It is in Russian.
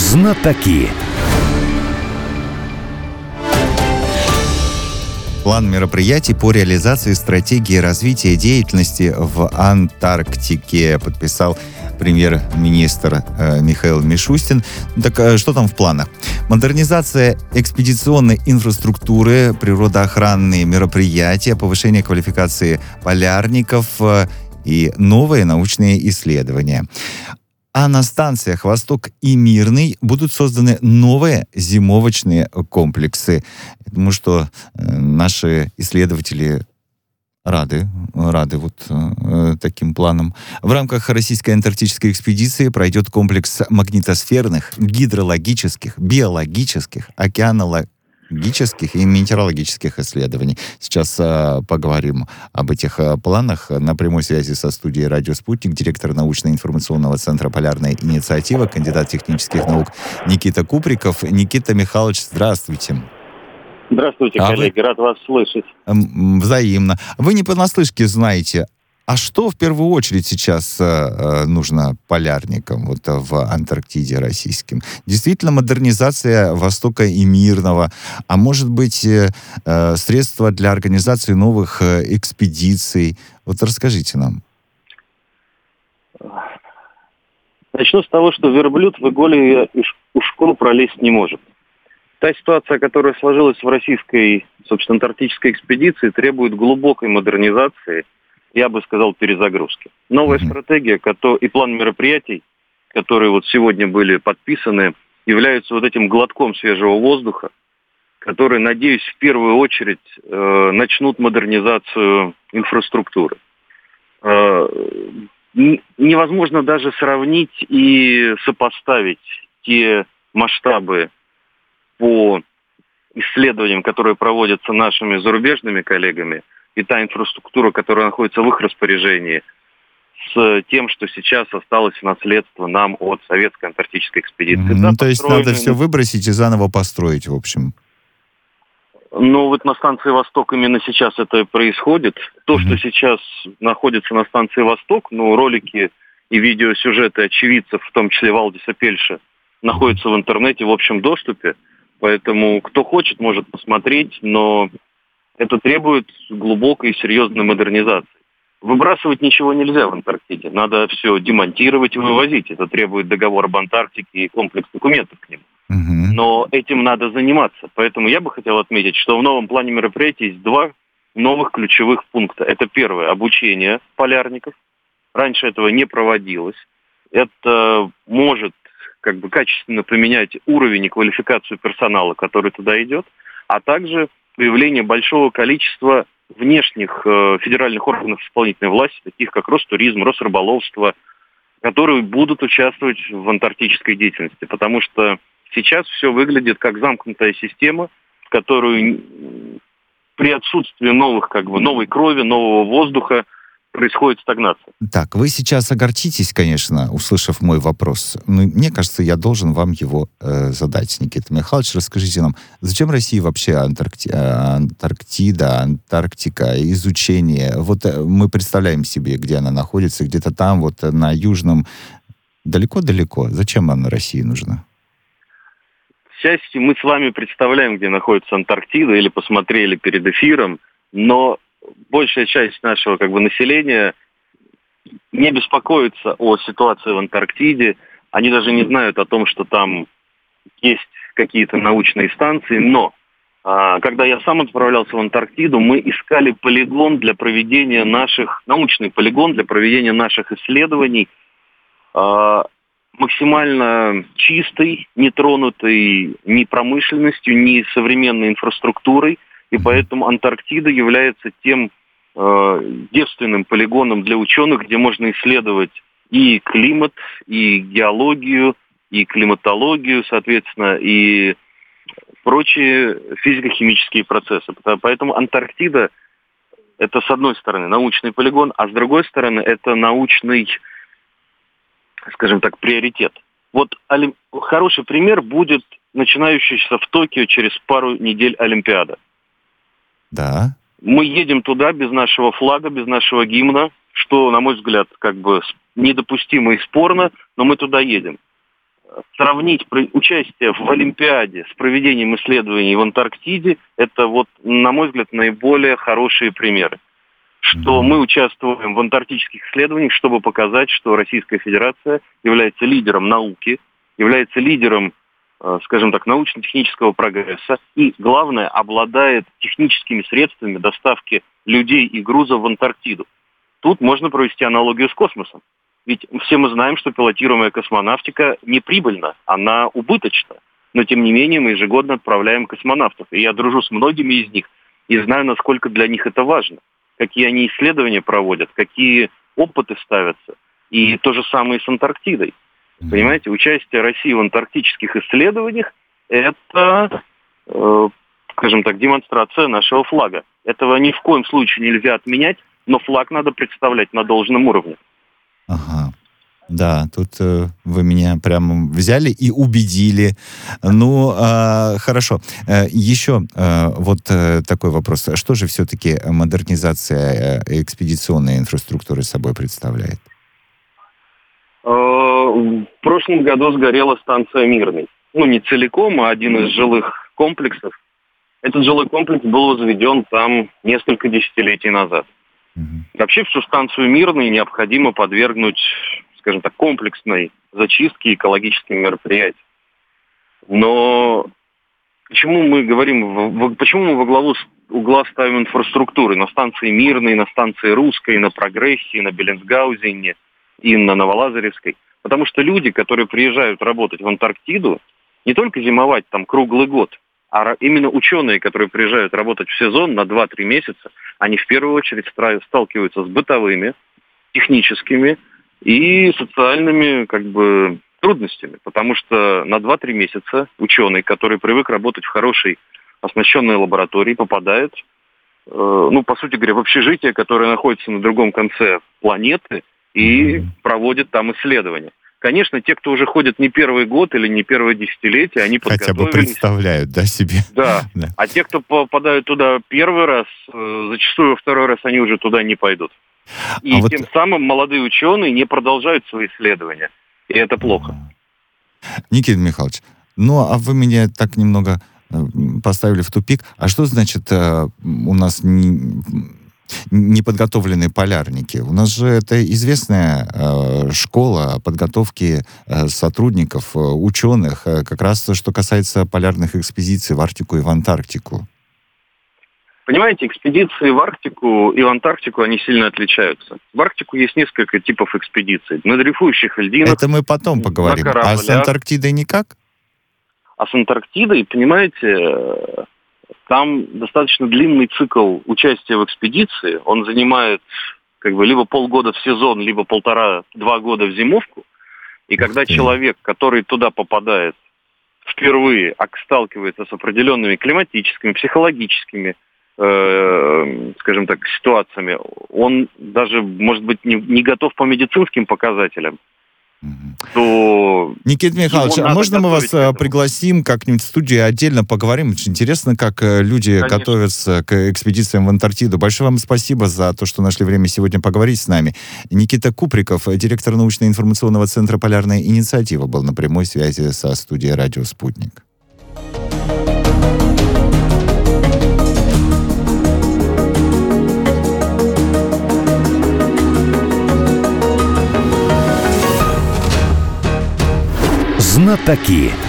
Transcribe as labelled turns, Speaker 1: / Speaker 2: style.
Speaker 1: Знатоки.
Speaker 2: План мероприятий по реализации стратегии развития деятельности в Антарктике подписал премьер-министр Михаил Мишустин. Так что там в планах? Модернизация экспедиционной инфраструктуры, природоохранные мероприятия, повышение квалификации полярников и новые научные исследования. А на станциях «Восток» и «Мирный» будут созданы новые зимовочные комплексы. Я думаю, что наши исследователи рады таким планам. В рамках российской антарктической экспедиции пройдет комплекс магнитосферных, гидрологических, биологических, океанологических и метеорологических исследований. Сейчас поговорим об этих планах. На прямой связи со студией «Радио Спутник» директор научно-информационного центра «Полярная инициатива», кандидат технических наук Никита Куприков. Никита Михайлович, здравствуйте.
Speaker 3: Здравствуйте, коллеги, рад вас слышать.
Speaker 2: Взаимно. Вы не понаслышке знаете, а что в первую очередь сейчас нужно полярникам в Антарктиде российским? Действительно, модернизация «Востока» и «Мирного», а может быть, средства для организации новых экспедиций? Расскажите нам.
Speaker 3: Начну с того, что верблюд в иголе ушко пролезть не может. Та ситуация, которая сложилась в российской, собственно, антарктической экспедиции, требует глубокой модернизации, я бы сказал, перезагрузки. Новая стратегия и план мероприятий, которые сегодня были подписаны, являются этим глотком свежего воздуха, которые, надеюсь, в первую очередь начнут модернизацию инфраструктуры. Невозможно даже сравнить и сопоставить те масштабы по исследованиям, которые проводятся нашими зарубежными коллегами, и та инфраструктура, которая находится в их распоряжении, с тем, что сейчас осталось в наследство нам от советской антарктической экспедиции.
Speaker 2: То есть надо все выбросить и заново построить, в общем.
Speaker 3: На станции «Восток» именно сейчас это и происходит. То, что сейчас находится на станции «Восток», ролики и видеосюжеты очевидцев, в том числе Валдиса Пельша, находятся в интернете в общем доступе. Поэтому кто хочет, может посмотреть, но это требует глубокой и серьезной модернизации. Выбрасывать ничего нельзя в Антарктиде. Надо все демонтировать и вывозить. Это требует договор об Антарктике и комплекс документов к нему. Но этим надо заниматься. Поэтому я бы хотел отметить, что в новом плане мероприятий есть два новых ключевых пункта. Это первое – обучение полярников. Раньше этого не проводилось. Это может качественно поменять уровень и квалификацию персонала, который туда идет, а также появление большого количества внешних федеральных органов исполнительной власти, таких как Ростуризм, Росрыболовство, которые будут участвовать в антарктической деятельности, потому что сейчас все выглядит как замкнутая система, в которую при отсутствии новой крови, нового воздуха происходит стагнация.
Speaker 2: Так, вы сейчас огорчитесь, конечно, услышав мой вопрос. Но мне кажется, я должен вам его задать, Никита Михайлович. Расскажите нам, зачем России вообще Антарктида, Антарктика, изучение? Мы представляем себе, где она находится, где-то там, на южном, далеко-далеко. Зачем она России нужна?
Speaker 3: К счастью, мы с вами представляем, где находится Антарктида, или посмотрели перед эфиром, но большая часть нашего населения не беспокоится о ситуации в Антарктиде. Они даже не знают о том, что там есть какие-то научные станции. Но когда я сам отправлялся в Антарктиду, мы искали научный полигон для проведения наших исследований, максимально чистый, не тронутый ни промышленностью, ни современной инфраструктурой. И поэтому Антарктида является тем девственным полигоном для ученых, где можно исследовать и климат, и геологию, и климатологию, соответственно, и прочие физико-химические процессы. Поэтому Антарктида – это, с одной стороны, научный полигон, а с другой стороны, это научный, скажем так, приоритет. Хороший пример будет начинающаяся в Токио через пару недель Олимпиада.
Speaker 2: Да.
Speaker 3: Мы едем туда без нашего флага, без нашего гимна, что, на мой взгляд, недопустимо и спорно, но мы туда едем. сравнить участие в Олимпиаде с проведением исследований в Антарктиде, это вот, на мой взгляд, наиболее хорошие примеры. Что мы участвуем в антарктических исследованиях, чтобы показать, что Российская Федерация является лидером науки, является лидером, скажем так, научно-технического прогресса и, главное, обладает техническими средствами доставки людей и грузов в Антарктиду. Тут можно провести аналогию с космосом. Ведь все мы знаем, что пилотируемая космонавтика неприбыльна, она убыточна. Но, тем не менее, мы ежегодно отправляем космонавтов. И я дружу с многими из них и знаю, насколько для них это важно. Какие они исследования проводят, какие опыты ставятся. И то же самое с Антарктидой. Понимаете, участие России в антарктических исследованиях – это, скажем так, демонстрация нашего флага. Этого ни в коем случае нельзя отменять, но флаг надо представлять на должном уровне.
Speaker 2: Ага. Да, тут вы меня прямо взяли и убедили. Ну, хорошо. Еще вот такой вопрос. Что же все-таки модернизация экспедиционной инфраструктуры собой представляет?
Speaker 3: В прошлом году сгорела станция Мирный. Ну, не целиком, а один из жилых комплексов. Этот жилой комплекс был возведен там несколько десятилетий назад. Вообще всю станцию Мирный необходимо подвергнуть, скажем так, комплексной зачистке экологическим мероприятиям. Но почему мы говорим, почему мы во главу угла ставим инфраструктуры на станции Мирной, на станции Русской, на Прогрессе, на Беллинсгаузене и на Новолазаревской? Потому что люди, которые приезжают работать в Антарктиду, не только зимовать там круглый год, а именно ученые, которые приезжают работать в сезон на 2-3 месяца, они в первую очередь сталкиваются с бытовыми, техническими и социальными трудностями. Потому что на 2-3 месяца ученый, который привык работать в хорошей оснащенной лаборатории, попадает, по сути говоря, в общежитие, которое находится на другом конце планеты, и проводит там исследования. Конечно, те, кто уже ходит не первый год или не первое десятилетие, они подготовились.
Speaker 2: Хотя бы представляют, да, себе.
Speaker 3: Да. А те, кто попадают туда первый раз, зачастую во второй раз они уже туда не пойдут. И тем самым молодые ученые не продолжают свои исследования. И это плохо.
Speaker 2: Никита Михайлович, а вы меня так немного поставили в тупик. А что значит у нас неподготовленные полярники? У нас же это известная школа подготовки сотрудников, ученых, как раз что касается полярных экспедиций в Арктику и в Антарктику.
Speaker 3: Понимаете, экспедиции в Арктику и в Антарктику, они сильно отличаются. В Арктику есть несколько типов экспедиций. На дрейфующих льдинах.
Speaker 2: Это мы потом поговорим. А с Антарктидой никак?
Speaker 3: А с Антарктидой, понимаете, там достаточно длинный цикл участия в экспедиции. Он занимает либо полгода в сезон, либо 1,5-2 года в зимовку. И когда человек, который туда попадает, впервые сталкивается с определенными климатическими, психологическими, скажем так, ситуациями, он даже, может быть, не готов по медицинским показателям, то...
Speaker 2: Никита Михайлович, а можно мы вас пригласим как-нибудь в студию, отдельно поговорим? Очень интересно, как люди готовятся к экспедициям в Антарктиду. Большое вам спасибо за то, что нашли время сегодня поговорить с нами. Никита Куприков, директор научно-информационного центра «Полярная инициатива», был на прямой связи со студией «Радио Спутник».
Speaker 1: Знатоки.